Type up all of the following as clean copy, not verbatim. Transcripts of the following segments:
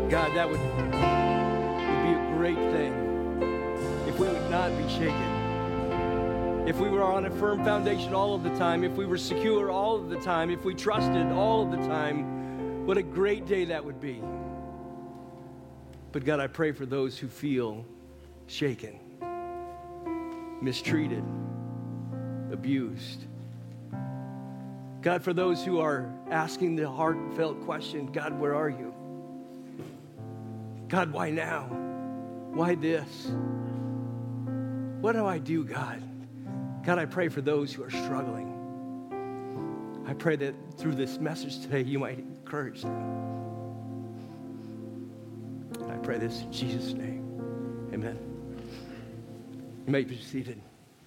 God, that would be a great thing if we would not be shaken. If we were on a firm foundation all of the time, if we were secure all of the time, if we trusted all of the time, what a great day that would be. But God, I pray for those who feel shaken, mistreated, abused. God, for those who are asking the heartfelt question, God, where are you? God, why now? Why this? What do I do, God? God, I pray for those who are struggling. I pray that through this message today, you might encourage them. And I pray this in Jesus' name. Amen. You may be seated.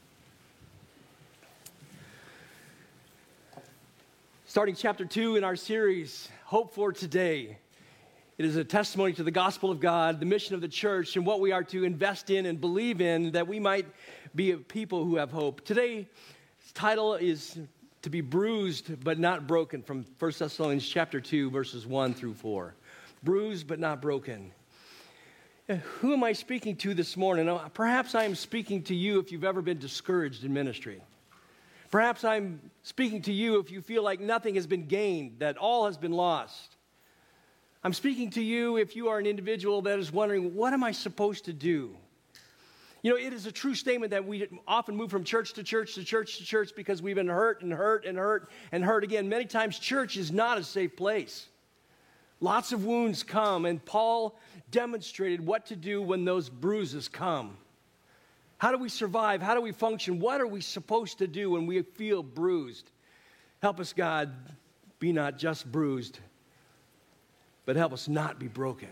Starting chapter 2 in our series, Hope for Today. It is a testimony to the gospel of God, the mission of the church, and what we are to invest in and believe in, that we might be a people who have hope. Today's title is to be bruised but not broken, from 1 Thessalonians chapter 2, verses 1 through 4. Bruised but not broken. Who am I speaking to this morning? Perhaps I am speaking to you if you've ever been discouraged in ministry. Perhaps I'm speaking to you if you feel like nothing has been gained, that all has been lost. I'm speaking to you if you are an individual that is wondering, what am I supposed to do? You know, it is a true statement that we often move from church to church to church to church because we've been hurt and hurt and hurt and hurt again. Many times church is not a safe place. Lots of wounds come, and Paul demonstrated what to do when those bruises come. How do we survive? How do we function? What are we supposed to do when we feel bruised? Help us, God, be not just bruised, but help us not be broken.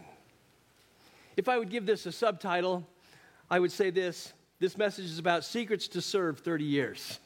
If I would give this a subtitle, I would say this message is about secrets to serve 30 years.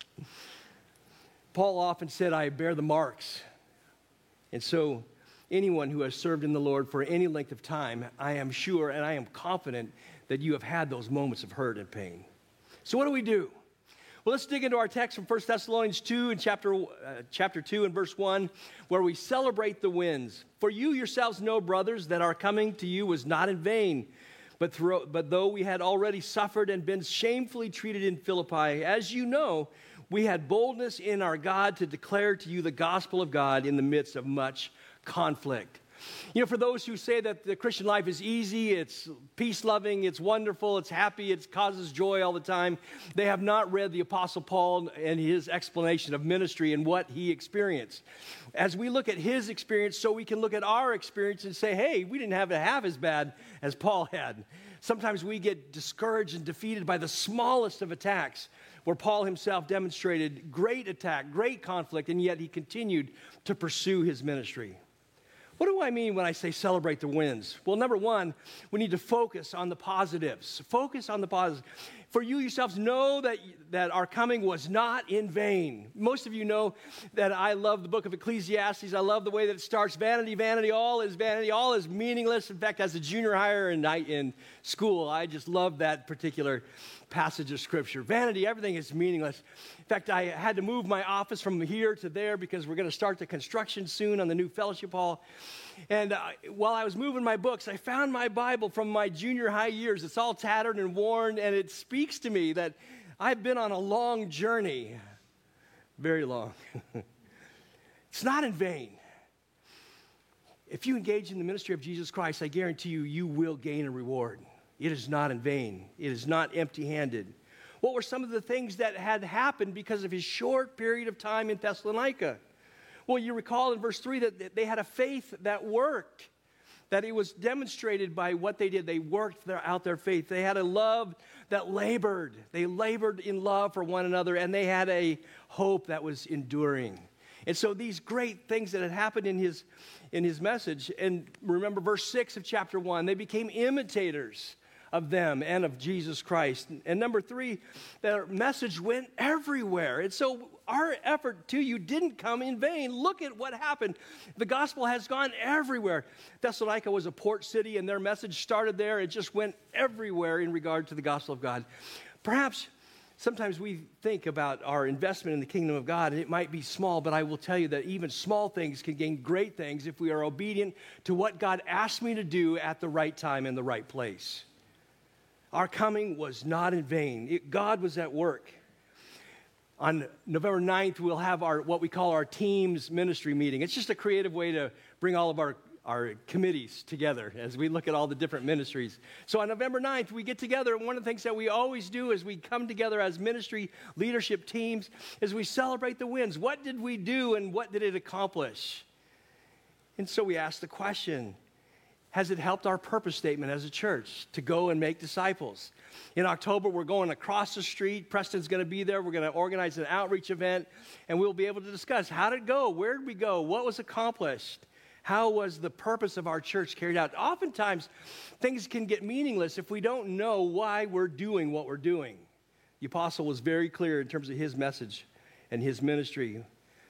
Paul often said, I bear the marks. And so anyone who has served in the Lord for any length of time, I am sure and I am confident that you have had those moments of hurt and pain. So what do we do? Well, let's dig into our text from 1 Thessalonians 2 in chapter 2 and verse 1, where we celebrate the wins. For you yourselves know, brothers, that our coming to you was not in vain. But though we had already suffered and been shamefully treated in Philippi, as you know, we had boldness in our God to declare to you the gospel of God in the midst of much conflict. You know, for those who say that the Christian life is easy, it's peace-loving, it's wonderful, it's happy, it causes joy all the time, they have not read the Apostle Paul and his explanation of ministry and what he experienced. As we look at his experience, so we can look at our experience and say, hey, we didn't have it half as bad as Paul had. Sometimes we get discouraged and defeated by the smallest of attacks, where Paul himself demonstrated great attack, great conflict, and yet he continued to pursue his ministry. What do I mean when I say celebrate the wins? Well, number one, we need to focus on the positives. Focus on the positives. For you yourselves know that our coming was not in vain. Most of you know that I love the book of Ecclesiastes. I love the way that it starts. Vanity, vanity, all is meaningless. In fact, as a junior higher in school, I just love that particular passage of Scripture. Vanity, everything is meaningless. In fact, I had to move my office from here to there because we're going to start the construction soon on the new fellowship hall. And while I was moving my books, I found my Bible from my junior high years. It's all tattered and worn, and it speaks to me that I've been on a long journey, very long. It's not in vain. If you engage in the ministry of Jesus Christ, I guarantee you, you will gain a reward. It is not in vain. It is not empty-handed. What were some of the things that had happened because of his short period of time in Thessalonica? Well, you recall in verse 3 that they had a faith that worked, that it was demonstrated by what they did. They worked out their faith. They had a love that labored. They labored in love for one another, and they had a hope that was enduring. And so these great things that had happened in his message, and remember verse 6 of chapter 1, they became imitators of them and of Jesus Christ. And number 3, their message went everywhere. And so our effort to you didn't come in vain. Look at what happened. The gospel has gone everywhere. Thessalonica was a port city, and their message started there. It just went everywhere in regard to the gospel of God. Perhaps Sometimes we think about our investment in the kingdom of God, and it might be small, but I will tell you that even small things can gain great things if we are obedient to what God asked me to do at the right time in the right place. Our coming was not in vain. God was at work. On November 9th, we'll have what we call our teams ministry meeting. It's just a creative way to bring all of our committees together as we look at all the different ministries. So on November 9th, we get together, and one of the things that we always do is we come together as ministry leadership teams is we celebrate the wins. What did we do and what did it accomplish? And so we ask the question, has it helped our purpose statement as a church to go and make disciples? In October, we're going across the street. Preston's going to be there. We're going to organize an outreach event, and we'll be able to discuss how did it go? Where did we go? What was accomplished? How was the purpose of our church carried out? Oftentimes, things can get meaningless if we don't know why we're doing what we're doing. The apostle was very clear in terms of his message and his ministry.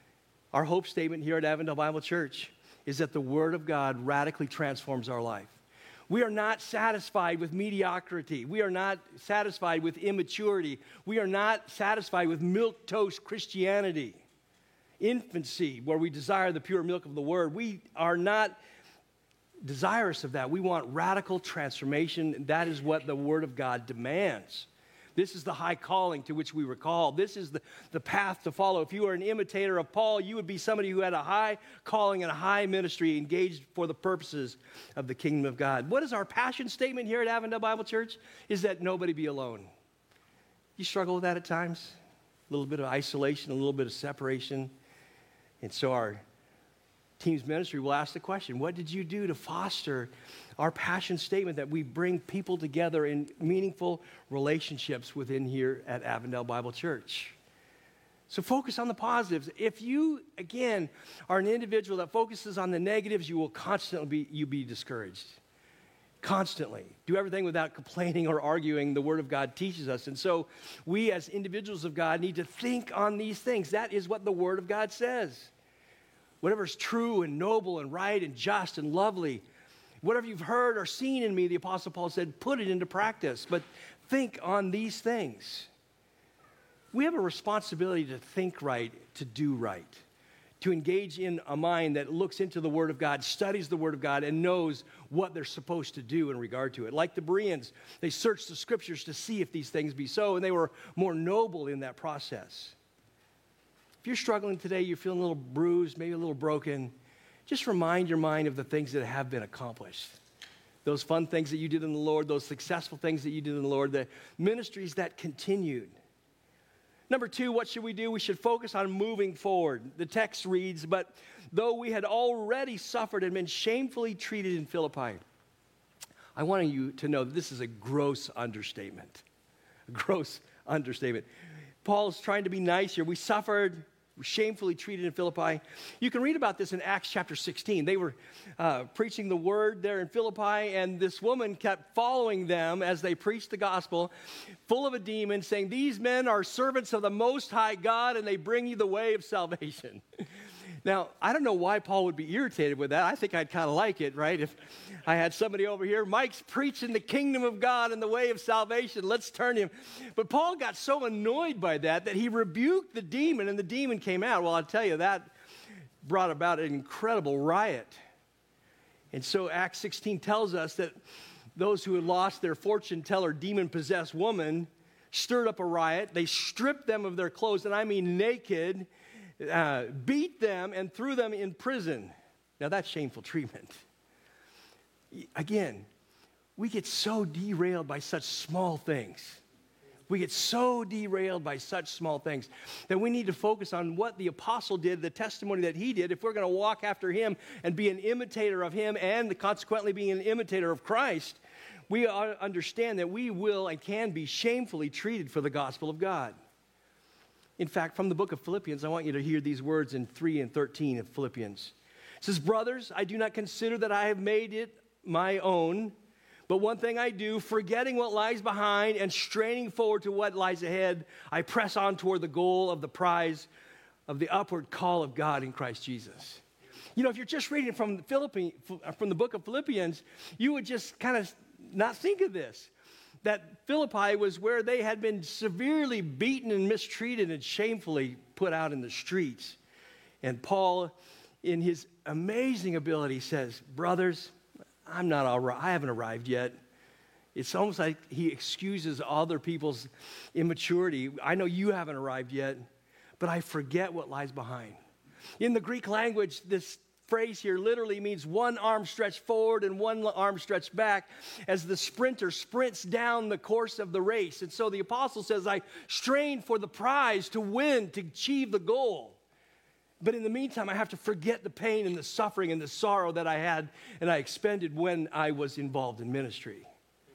Our hope statement here at Avondale Bible Church is that the Word of God radically transforms our life. We are not satisfied with mediocrity. We are not satisfied with immaturity. We are not satisfied with milquetoast Christianity. Infancy, where we desire the pure milk of the Word. We are not desirous of that. We want radical transformation. That is what the Word of God demands. This is the high calling to which we were called. This is the path to follow. If you were an imitator of Paul, you would be somebody who had a high calling and a high ministry engaged for the purposes of the kingdom of God. What is our passion statement here at Avondale Bible Church? Is that nobody be alone. You struggle with that at times? A little bit of isolation, a little bit of separation. And so our team's ministry will ask the question, what did you do to foster our passion statement that we bring people together in meaningful relationships within here at Avondale Bible Church? So focus on the positives. If you, again, are an individual that focuses on the negatives, you will constantly be discouraged. Constantly. Do everything without complaining or arguing, the Word of God teaches us. And so we as individuals of God need to think on these things. That is what the Word of God says. Whatever is true and noble and right and just and lovely, whatever you've heard or seen in me, the Apostle Paul said, put it into practice. But think on these things. We have a responsibility to think right, to do right, to engage in a mind that looks into the Word of God, studies the Word of God, and knows what they're supposed to do in regard to it. Like the Bereans, they searched the Scriptures to see if these things be so, and they were more noble in that process. If you're struggling today, you're feeling a little bruised, maybe a little broken, just remind your mind of the things that have been accomplished. Those fun things that you did in the Lord, those successful things that you did in the Lord, the ministries that continued. Number two, what should we do? We should focus on moving forward. The text reads, but though we had already suffered and been shamefully treated in Philippi. I want you to know that this is a gross understatement. A gross understatement. Paul's trying to be nice here. We suffered, were shamefully treated in Philippi. You can read about this in Acts chapter 16. They were preaching the word there in Philippi, and this woman kept following them as they preached the gospel, full of a demon, saying, these men are servants of the Most High God, and they bring you the way of salvation. Now, I don't know why Paul would be irritated with that. I think I'd kind of like it, right? If I had somebody over here, Mike's preaching the kingdom of God and the way of salvation, let's turn him. But Paul got so annoyed by that he rebuked the demon, and the demon came out. Well, I'll tell you, that brought about an incredible riot. And so Acts 16 tells us that those who had lost their fortune teller, demon-possessed woman, stirred up a riot. They stripped them of their clothes, and I mean naked, beat them and threw them in prison. Now that's shameful treatment. Again, we get so derailed by such small things. We get so derailed by such small things that we need to focus on what the apostle did, the testimony that he did. If we're going to walk after him and be an imitator of him and consequently being an imitator of Christ, we understand that we will and can be shamefully treated for the gospel of God. In fact, from the book of Philippians, I want you to hear these words in 3 and 13 of Philippians. It says, brothers, I do not consider that I have made it my own, but one thing I do, forgetting what lies behind and straining forward to what lies ahead, I press on toward the goal of the prize of the upward call of God in Christ Jesus. You know, if you're just reading from the book of Philippians, you would just kind of not think of this. that Philippi was where they had been severely beaten and mistreated and shamefully put out in the streets. And Paul, in his amazing ability, says, brothers, I'm not all right. I haven't arrived yet. It's almost like he excuses other people's immaturity. I know you haven't arrived yet, but I forget what lies behind. In the Greek language, this phrase here literally means one arm stretched forward and one arm stretched back as the sprinter sprints down the course of the race. And so the apostle says, I strain for the prize to win, to achieve the goal. But in the meantime, I have to forget the pain and the suffering and the sorrow that I had and I expended when I was involved in ministry.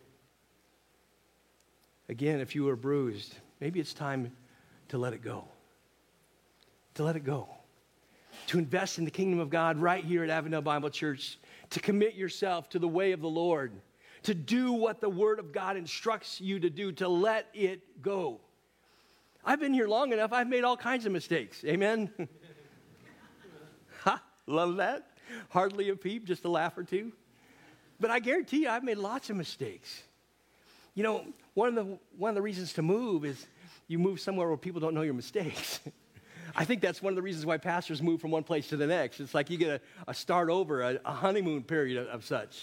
Again, if you were bruised, maybe it's time to let it go. To let it go. To invest in the kingdom of God right here at Avondale Bible Church, to commit yourself to the way of the Lord, to do what the Word of God instructs you to do, to let it go. I've been here long enough, I've made all kinds of mistakes. Amen? Ha, love that. Hardly a peep, just a laugh or two. But I guarantee you, I've made lots of mistakes. You know, one of the reasons to move is you move somewhere where people don't know your mistakes. I think that's one of the reasons why pastors move from one place to the next. It's like you get a start over, a honeymoon period of such.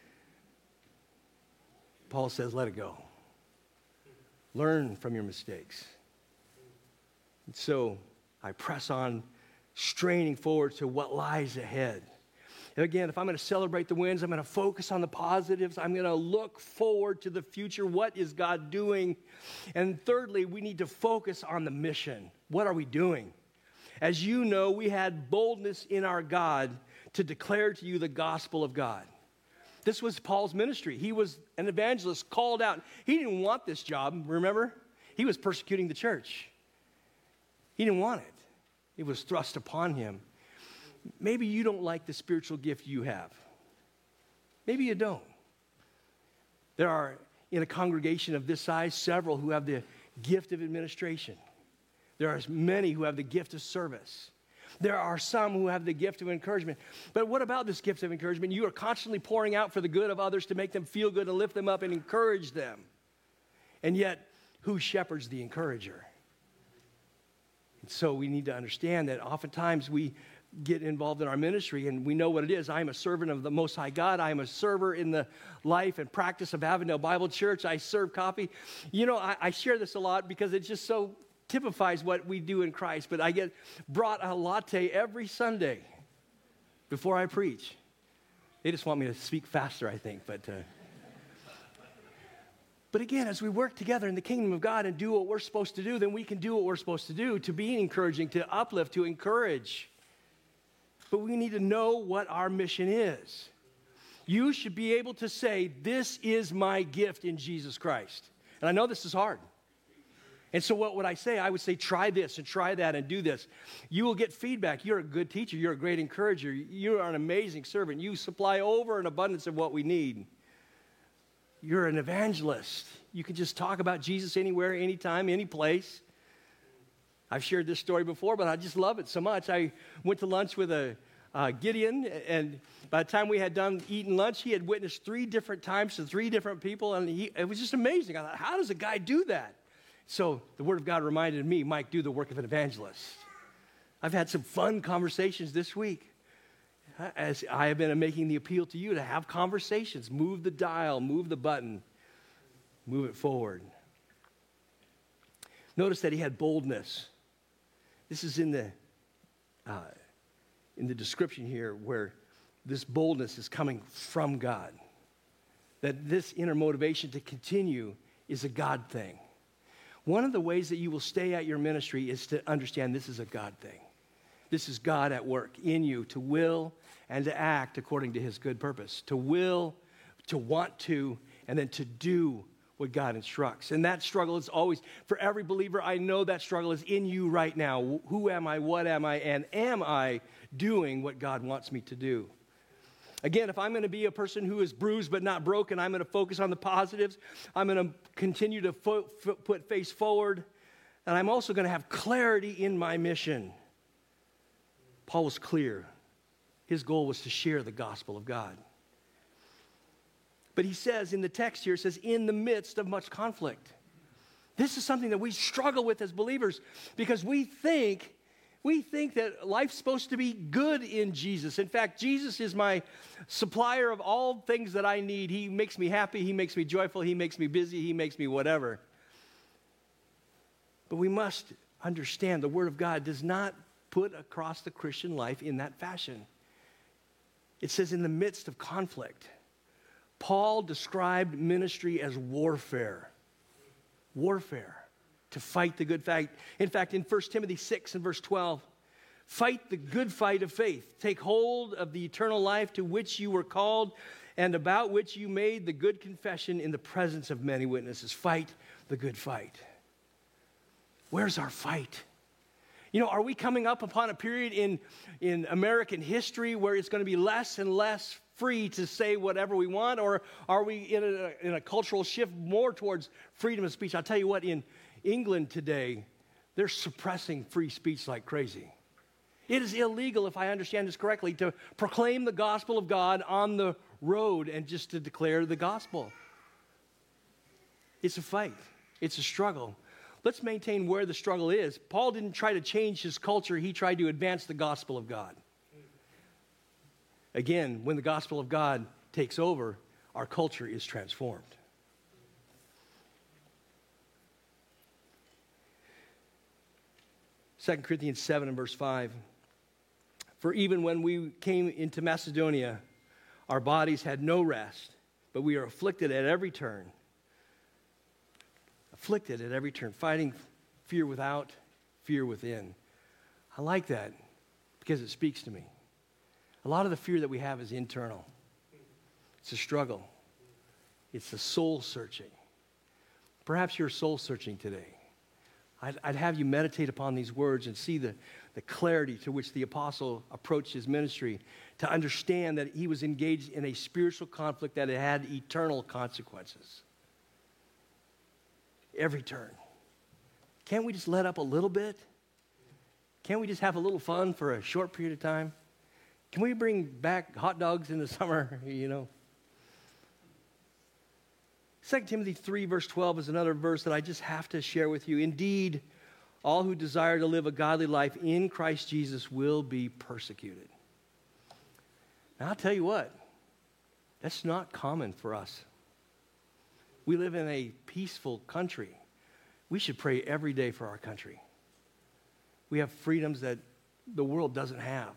Paul says, let it go. Learn from your mistakes. And so I press on, straining forward to what lies ahead. And again, if I'm going to celebrate the wins, I'm going to focus on the positives. I'm going to look forward to the future. What is God doing? And thirdly, we need to focus on the mission. What are we doing? As you know, we had boldness in our God to declare to you the gospel of God. This was Paul's ministry. He was an evangelist called out. He didn't want this job, remember? He was persecuting the church. He didn't want it. It was thrust upon him. Maybe you don't like the spiritual gift you have. Maybe you don't. There are, in a congregation of this size, several who have the gift of administration. There are many who have the gift of service. There are some who have the gift of encouragement. But what about this gift of encouragement? You are constantly pouring out for the good of others to make them feel good and lift them up and encourage them. And yet, who shepherds the encourager? And so we need to understand that oftentimes we get involved in our ministry and we know what it is. I am a servant of the Most High God. I am a server in the life and practice of Avondale Bible Church. I serve coffee. You know, I share this a lot because it just so typifies what we do in Christ. But I get brought a latte every Sunday before I preach. They just want me to speak faster, I think. But again, as we work together in the kingdom of God and do what we're supposed to do, then we can do what we're supposed to do, to be encouraging, to uplift, to encourage. But we need to know what our mission is. You should be able to say, this is my gift in Jesus Christ. And I know this is hard. And so what would I say? I would say, try this and try that and do this. You will get feedback. You're a good teacher. You're a great encourager. You are an amazing servant. You supply over an abundance of what we need. You're an evangelist. You can just talk about Jesus anywhere, anytime, any place. I've shared this story before, but I just love it so much. I went to lunch with Gideon, and by the time we had done eating lunch, he had witnessed 3 different times to 3 different people, and it was just amazing. I thought, how does a guy do that? So the Word of God reminded me, Mike, do the work of an evangelist. I've had some fun conversations this week as I have been making the appeal to you to have conversations, move the dial, move the button, move it forward. Notice that he had boldness. This is in the description here where this boldness is coming from God. That this inner motivation to continue is a God thing. One of the ways that you will stay at your ministry is to understand this is a God thing. This is God at work in you to will and to act according to his good purpose. To will, to want to, and then to do what God instructs. And that struggle is always, for every believer, I know that struggle is in you right now. Who am I? What am I? And am I doing what God wants me to do? Again, if I'm going to be a person who is bruised but not broken, I'm going to focus on the positives. I'm going to continue to put face forward. And I'm also going to have clarity in my mission. Paul was clear. His goal was to share the gospel of God. But he says in the text here, it says, in the midst of much conflict. This is something that we struggle with as believers because we think that life's supposed to be good in Jesus. In fact, Jesus is my supplier of all things that I need. He makes me happy. He makes me joyful. He makes me busy. He makes me whatever. But we must understand the Word of God does not put across the Christian life in that fashion. It says in the midst of conflict. Paul described ministry as warfare. Warfare. To fight the good fight. In fact, in 1 Timothy 6 and verse 12, fight the good fight of faith. Take hold of the eternal life to which you were called and about which you made the good confession in the presence of many witnesses. Fight the good fight. Where's our fight? You know, are we coming up upon a period in American history where it's going to be less and less free to say whatever we want? Or are we in a cultural shift more towards freedom of speech? I'll tell you what, in England today, they're suppressing free speech like crazy. It is illegal, if I understand this correctly, to proclaim the gospel of God on the road and just to declare the gospel. It's a fight. It's a struggle. Let's maintain where the struggle is. Paul didn't try to change his culture. He tried to advance the gospel of God. Again, when the gospel of God takes over, our culture is transformed. Second Corinthians 7 and verse 5. For even when we came into Macedonia, our bodies had no rest, but we are afflicted at every turn. Afflicted at every turn, fighting fear without, fear within. I like that because it speaks to me. A lot of the fear that we have is internal. It's a struggle. It's a soul searching. Perhaps you're soul searching today. I'd have you meditate upon these words and see the clarity to which the apostle approached his ministry, to understand that he was engaged in a spiritual conflict that had eternal consequences. Every turn. Can't we just let up a little bit? Can't we just have a little fun for a short period of time? Can we bring back hot dogs in the summer, you know? 2 Timothy 3 verse 12 is another verse that I just have to share with you. Indeed, all who desire to live a godly life in Christ Jesus will be persecuted. Now, I'll tell you what, that's not common for us. We live in a peaceful country. We should pray every day for our country. We have freedoms that the world doesn't have.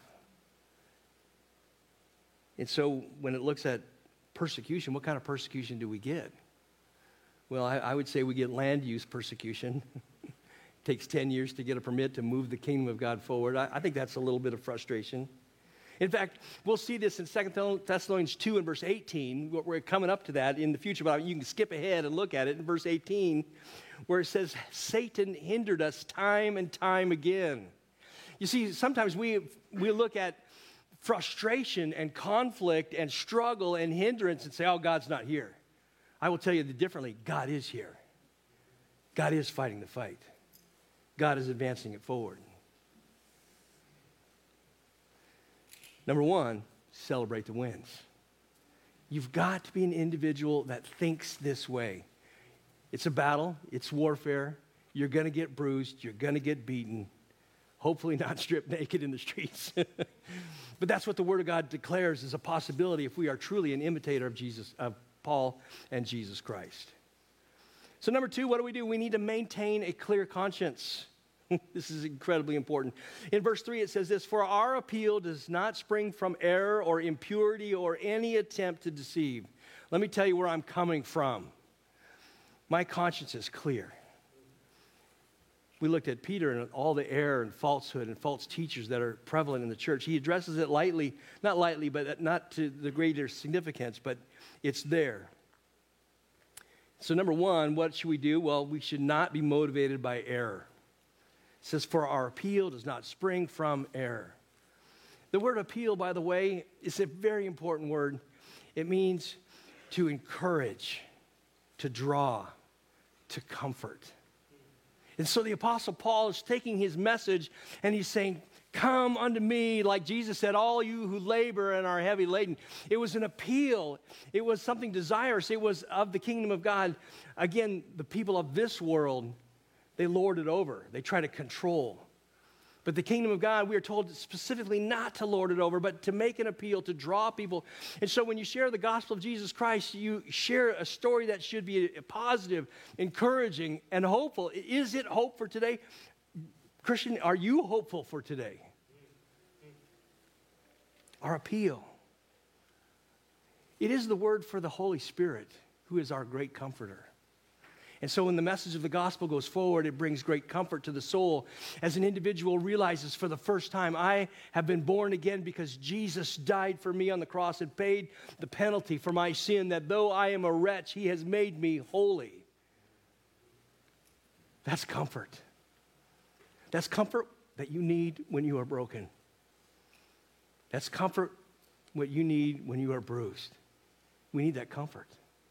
And so when it looks at persecution, what kind of persecution do we get? Well, I would say we get land use persecution. It takes 10 years to get a permit to move the kingdom of God forward. I think that's a little bit of frustration. In fact, we'll see this in 2 Thessalonians 2 and verse 18. We're coming up to that in the future, but you can skip ahead and look at it in verse 18, where it says, Satan hindered us time and time again. You see, sometimes we look at frustration and conflict and struggle and hindrance and say, oh, God's not here. I will tell you differently, God is here. God is fighting the fight. God is advancing it forward. Number one, celebrate the wins. You've got to be an individual that thinks this way. It's a battle. It's warfare. You're going to get bruised. You're going to get beaten. Hopefully not stripped naked in the streets. But that's what the Word of God declares is a possibility if we are truly an imitator of Jesus, of Paul and Jesus Christ. So number two, what do? We need to maintain a clear conscience. This is incredibly important. In verse 3, it says this, for our appeal does not spring from error or impurity or any attempt to deceive. Let me tell you where I'm coming from. My conscience is clear. We looked at Peter and all the error and falsehood and false teachers that are prevalent in the church. He addresses it lightly, not lightly, but not to the greater significance, but it's there. So number one, what should we do? Well, we should not be motivated by error. It says, for our appeal does not spring from error. The word appeal, by the way, is a very important word. It means to encourage, to draw, to comfort. And so the Apostle Paul is taking his message and he's saying, Come unto me, like Jesus said, all you who labor and are heavy laden. It was an appeal. It was something desirous. It was of the kingdom of God. Again, the people of this world, they lord it over. They try to control. But the kingdom of God, we are told specifically not to lord it over, but to make an appeal, to draw people. And so when you share the gospel of Jesus Christ, you share a story that should be positive, encouraging, and hopeful. Is it hope for today? Christian, are you hopeful for today? Our appeal. It is the word for the Holy Spirit, who is our great comforter. And so when the message of the gospel goes forward, it brings great comfort to the soul as an individual realizes for the first time, I have been born again because Jesus died for me on the cross and paid the penalty for my sin, that though I am a wretch, he has made me holy. That's comfort. That's comfort that you need when you are broken. That's comfort what you need when you are bruised. We need that comfort.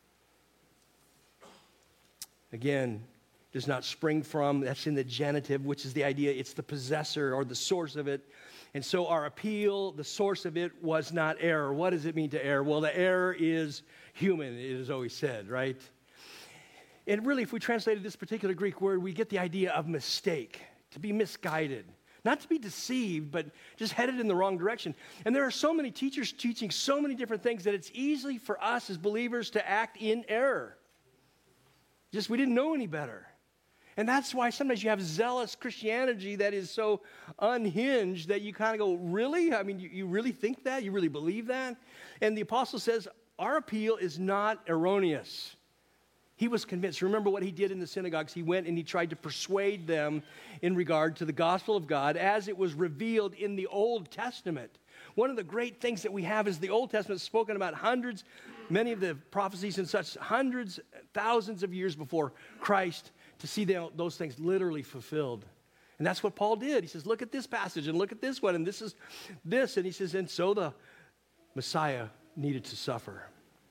Again, does not spring from, that's in the genitive, which is the idea, it's the possessor or the source of it. And so our appeal, the source of it was not error. What does it mean to err? Well, the error is human, it is always said, right? And really, if we translated this particular Greek word, we get the idea of mistake, to be misguided. Not to be deceived, but just headed in the wrong direction. And there are so many teachers teaching so many different things that it's easy for us as believers to act in error. Just we didn't know any better. And that's why sometimes you have zealous Christianity that is so unhinged that you kind of go, really? I mean, you really think that? You really believe that? And the apostle says, our appeal is not erroneous. He was convinced. Remember what he did in the synagogues. He went and he tried to persuade them in regard to the gospel of God as it was revealed in the Old Testament. One of the great things that we have is the Old Testament is spoken about hundreds, many of the prophecies and such, hundreds, thousands of years before Christ, to see those things literally fulfilled. And that's what Paul did. He says, look at this passage and look at this one, and this is this. And he says, and so the Messiah needed to suffer.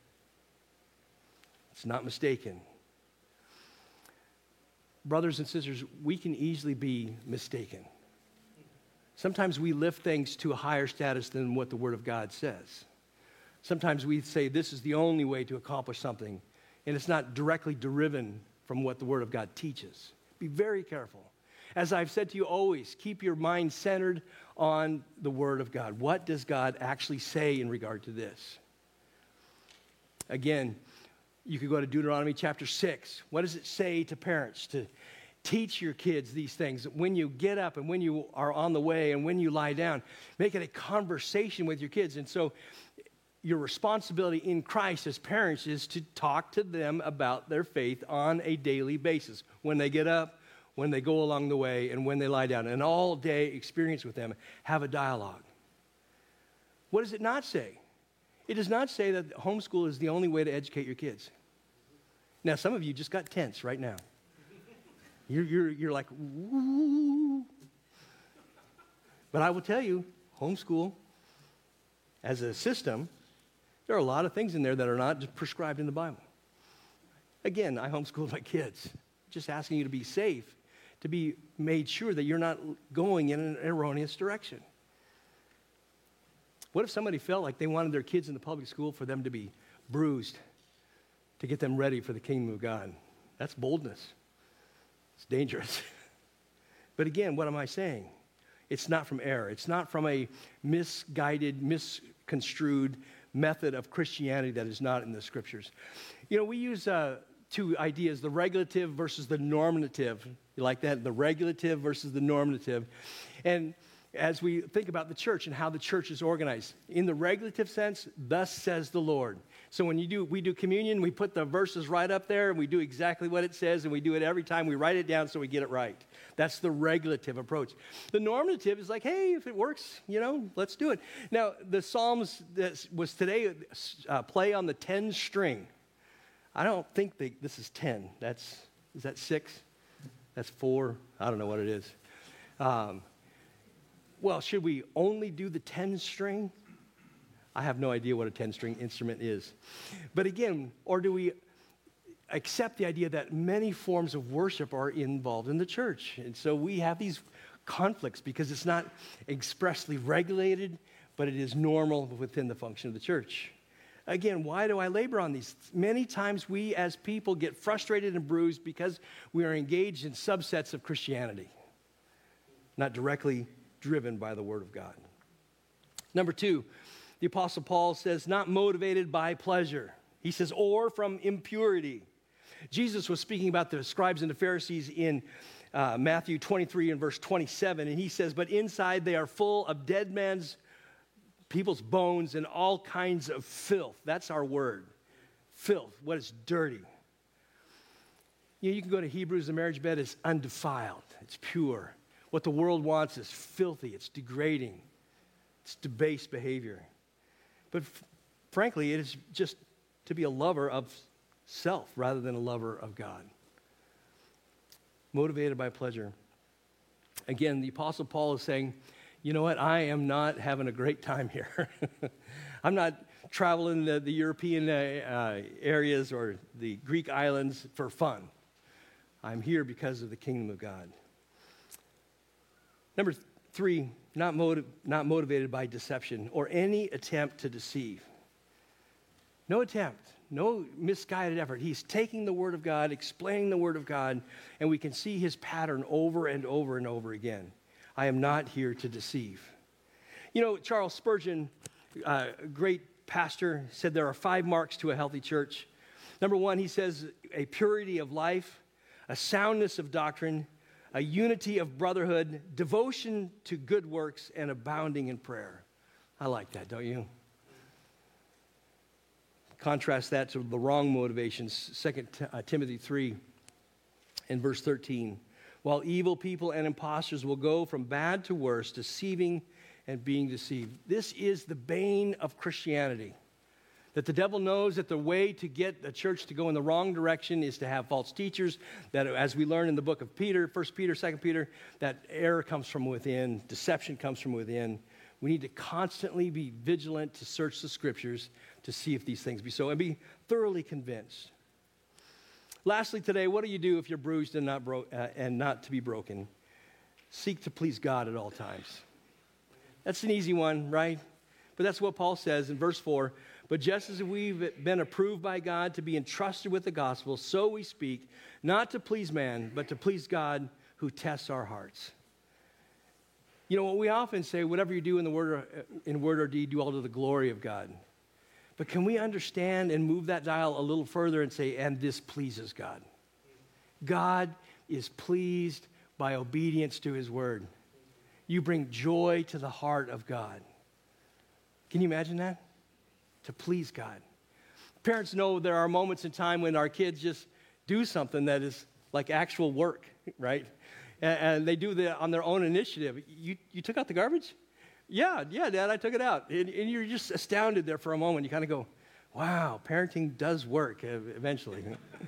It's not mistaken. Brothers and sisters, we can easily be mistaken. Sometimes we lift things to a higher status than what the Word of God says. Sometimes we say this is the only way to accomplish something, and it's not directly driven from what the Word of God teaches. Be very careful. As I've said to you always, keep your mind centered on the Word of God. What does God actually say in regard to this? Again, you could go to Deuteronomy chapter 6. What does it say to parents to teach your kids these things? When you get up and when you are on the way and when you lie down, make it a conversation with your kids. And so your responsibility in Christ as parents is to talk to them about their faith on a daily basis. When they get up, when they go along the way, and when they lie down. An all-day experience with them. Have a dialogue. What does it not say? It does not say that homeschool is the only way to educate your kids. Now, some of you just got tense right now. You're like, woo. But I will tell you, homeschool, as a system, there are a lot of things in there that are not prescribed in the Bible. Again, I homeschool my kids, just asking you to be safe, to be made sure that you're not going in an erroneous direction. What if somebody felt like they wanted their kids in the public school for them to be bruised, to get them ready for the kingdom of God? That's boldness. It's dangerous. But again, what am I saying? It's not from error. It's not from a misguided, misconstrued method of Christianity that is not in the Scriptures. You know, we use two ideas, the regulative versus the normative. You like that? The regulative versus the normative. And as we think about the church and how the church is organized, in the regulative sense, thus says the Lord. So when we do communion, we put the verses right up there, and we do exactly what it says, and we do it every time. We write it down so we get it right. That's the regulative approach. The normative is like, hey, if it works, let's do it. Now, the Psalms that was today play on the 10 string. I don't think this is 10. Is that 6? That's 4. I don't know what it is. Well, should we only do the 10 string? I have no idea what a 10-string instrument is. But again, or do we accept the idea that many forms of worship are involved in the church? And so we have these conflicts because it's not expressly regulated, but it is normal within the function of the church. Again, why do I labor on these? Many times we as people get frustrated and bruised because we are engaged in subsets of Christianity, not directly driven by the Word of God. Number two, the Apostle Paul says, not motivated by pleasure. He says, or from impurity. Jesus was speaking about the scribes and the Pharisees in Matthew 23 and verse 27, and he says, but inside they are full of dead people's bones and all kinds of filth. That's our word. Filth, what is dirty. You can go to Hebrews, the marriage bed is undefiled. It's pure. What the world wants is filthy. It's degrading. It's debased behavior. But frankly, it is just to be a lover of self rather than a lover of God. Motivated by pleasure. Again, the Apostle Paul is saying, you know what? I am not having a great time here. I'm not traveling the European areas or the Greek islands for fun. I'm here because of the kingdom of God. Number three, not motivated by deception or any attempt to deceive. No attempt, no misguided effort. He's taking the Word of God, explaining the Word of God, and we can see his pattern over and over and over again. I am not here to deceive. You know, Charles Spurgeon, a great pastor, said there are 5 marks to a healthy church. Number 1, he says, a purity of life, a soundness of doctrine, a unity of brotherhood, devotion to good works, and abounding in prayer. I like that, don't you? Contrast that to the wrong motivations. 2 Timothy 3 and verse 13. While evil people and impostors will go from bad to worse, deceiving and being deceived. This is the bane of Christianity. That the devil knows that the way to get the church to go in the wrong direction is to have false teachers. That, as we learn in the book of Peter, 1 Peter, 2 Peter, that error comes from within, deception comes from within. We need to constantly be vigilant to search the scriptures to see if these things be so and be thoroughly convinced. Lastly today, what do you do if you're bruised and not to be broken? Seek to please God at all times. That's an easy one, right? But that's what Paul says in verse 4. But just as we've been approved by God to be entrusted with the gospel, so we speak, not to please man, but to please God who tests our hearts. You know, we often say, whatever you do in word or deed, do all to the glory of God. But can we understand and move that dial a little further and say, and this pleases God? God is pleased by obedience to his word. You bring joy to the heart of God. Can you imagine that? To please God. Parents know there are moments in time when our kids just do something that is like actual work, right? And they do that on their own initiative. You took out the garbage? Yeah, Dad, I took it out. And you're just astounded there for a moment. You kind of go, wow, parenting does work eventually.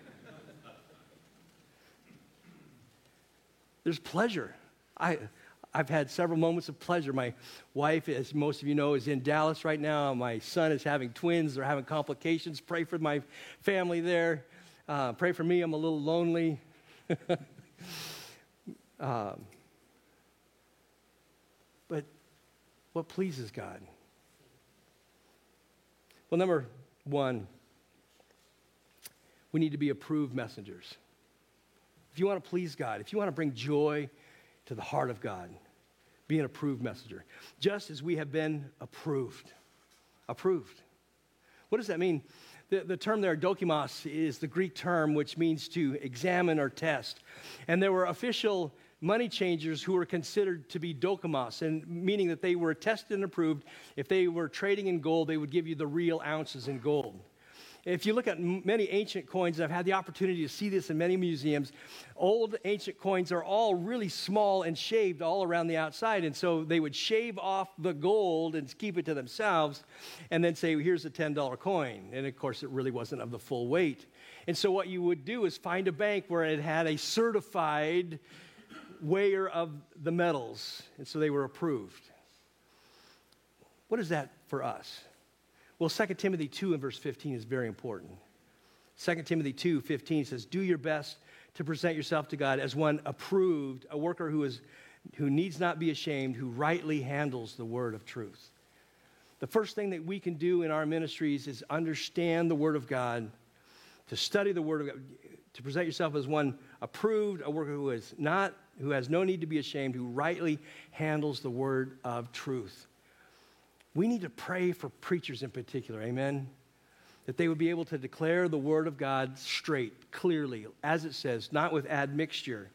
There's pleasure. I've had several moments of pleasure. My wife, as most of you know, is in Dallas right now. My son is having twins. They're having complications. Pray for my family there. Pray for me. I'm a little lonely. But what pleases God? Well, number 1, we need to be approved messengers. If you want to please God, if you want to bring joy to the heart of God, be an approved messenger. Just as we have been approved. Approved. What does that mean? The term there, dokimos, is the Greek term which means to examine or test. And there were official money changers who were considered to be dokimos, and meaning that they were tested and approved. If they were trading in gold, they would give you the real ounces in gold. If you look at many ancient coins, I've had the opportunity to see this in many museums, old ancient coins are all really small and shaved all around the outside. And so they would shave off the gold and keep it to themselves and then say, here's a $10 coin. And of course, it really wasn't of the full weight. And so what you would do is find a bank where it had a certified weigher of the metals. And so they were approved. What is that for us? Well, 2 Timothy 2 and verse 15 is very important. 2 Timothy 2:15 says, do your best to present yourself to God as one approved, a worker who is who needs not be ashamed, who rightly handles the word of truth. The first thing that we can do in our ministries is understand the word of God, to study the word of God, to present yourself as one approved, a worker who has no need to be ashamed, who rightly handles the word of truth. We need to pray for preachers in particular, amen? That they would be able to declare the word of God straight, clearly, as it says, not with admixture.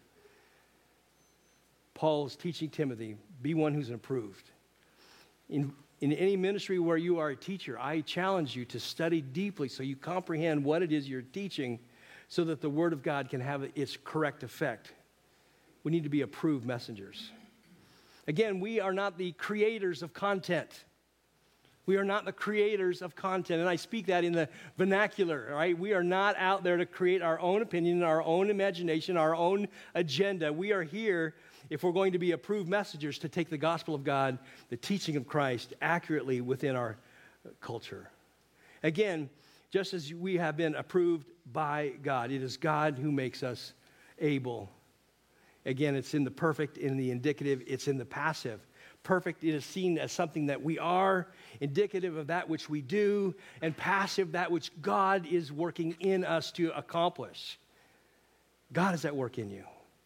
Paul is teaching Timothy, be one who's approved. In any ministry where you are a teacher, I challenge you to study deeply so you comprehend what it is you're teaching so that the word of God can have its correct effect. We need to be approved messengers. Again, we are not the creators of content. We are not the creators of content, and I speak that in the vernacular, right? We are not out there to create our own opinion, our own imagination, our own agenda. We are here, if we're going to be approved messengers, to take the gospel of God, the teaching of Christ, accurately within our culture. Again, just as we have been approved by God, it is God who makes us able. Again, it's in the perfect, in the indicative, it's in the passive. Perfect, it is seen as something that we are, indicative of that which we do, and passive, that which God is working in us to accomplish. God is at work in you.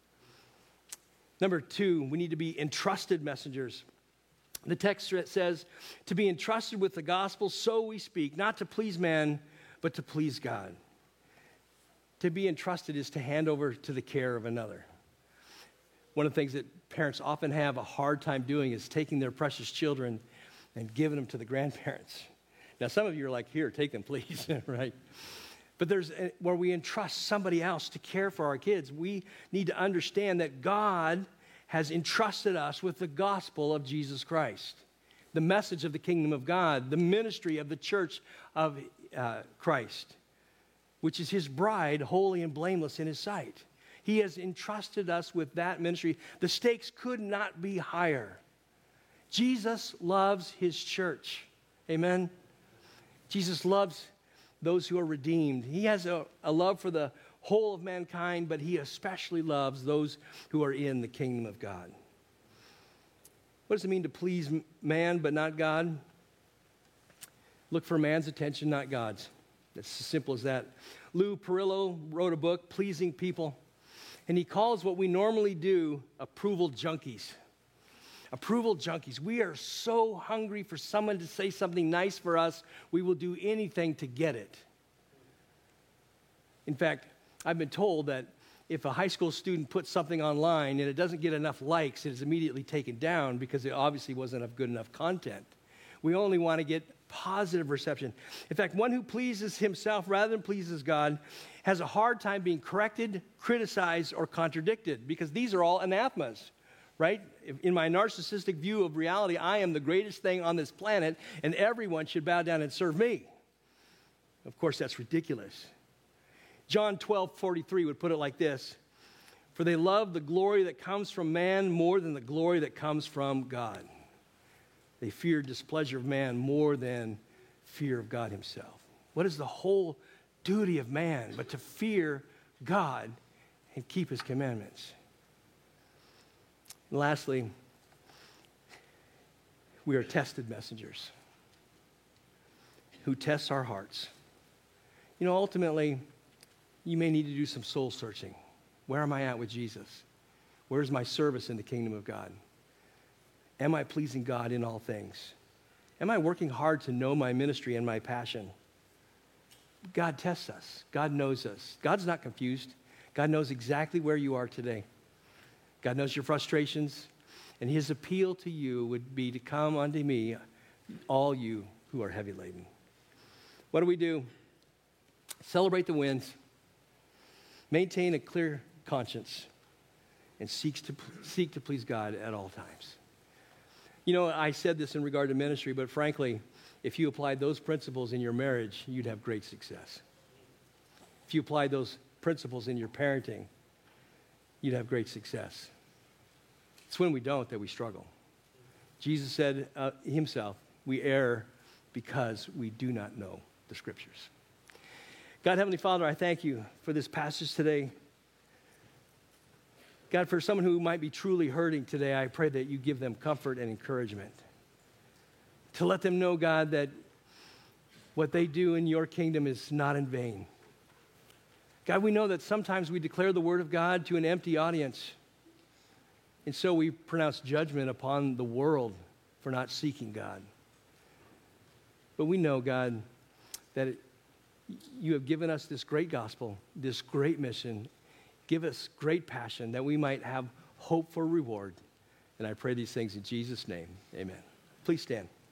Number 2, we need to be entrusted messengers. The text says, to be entrusted with the gospel, so we speak, not to please man, but to please God. To be entrusted is to hand over to the care of another. One of the things that parents often have a hard time doing is taking their precious children and giving them to the grandparents. Now, some of you are like, here, take them, please, right? But where we entrust somebody else to care for our kids, we need to understand that God has entrusted us with the gospel of Jesus Christ, the message of the kingdom of God, the ministry of the church of Christ, which is his bride, holy and blameless in his sight. He has entrusted us with that ministry. The stakes could not be higher. Jesus loves his church. Amen? Jesus loves those who are redeemed. He has a love for the whole of mankind, but he especially loves those who are in the kingdom of God. What does it mean to please man but not God? Look for man's attention, not God's. It's as simple as that. Lou Perillo wrote a book, Pleasing People. And he calls what we normally do approval junkies. Approval junkies. We are so hungry for someone to say something nice for us, we will do anything to get it. In fact, I've been told that if a high school student puts something online and it doesn't get enough likes, it is immediately taken down because it obviously wasn't good enough content. We only want to get positive reception. In fact, one who pleases himself rather than pleases God has a hard time being corrected, criticized, or contradicted because these are all anathemas, right? In my narcissistic view of reality, I am the greatest thing on this planet and everyone should bow down and serve me. Of course, that's ridiculous. John 12:43 would put it like this: for they love the glory that comes from man more than the glory that comes from God. They fear displeasure of man more than fear of God himself. What is the whole duty of man but to fear God and keep his commandments? And lastly, we are tested messengers who test our hearts. You know, ultimately, you may need to do some soul searching. Where am I at with Jesus? Where's my service in the kingdom of God? Am I pleasing God in all things? Am I working hard to know my ministry and my passion? God tests us. God knows us. God's not confused. God knows exactly where you are today. God knows your frustrations, and his appeal to you would be to come unto me, all you who are heavy laden. What do? Celebrate the wins, maintain a clear conscience, and seek to please God at all times. You know, I said this in regard to ministry, but frankly, if you applied those principles in your marriage, you'd have great success. If you applied those principles in your parenting, you'd have great success. It's when we don't that we struggle. Jesus said himself, we err because we do not know the scriptures. God, Heavenly Father, I thank you for this passage today. God, for someone who might be truly hurting today, I pray that you give them comfort and encouragement. To let them know, God, that what they do in your kingdom is not in vain. God, we know that sometimes we declare the word of God to an empty audience. And so we pronounce judgment upon the world for not seeking God. But we know, God, that you have given us this great gospel, this great mission. Give us great passion that we might have hope for reward. And I pray these things in Jesus' name. Amen. Please stand.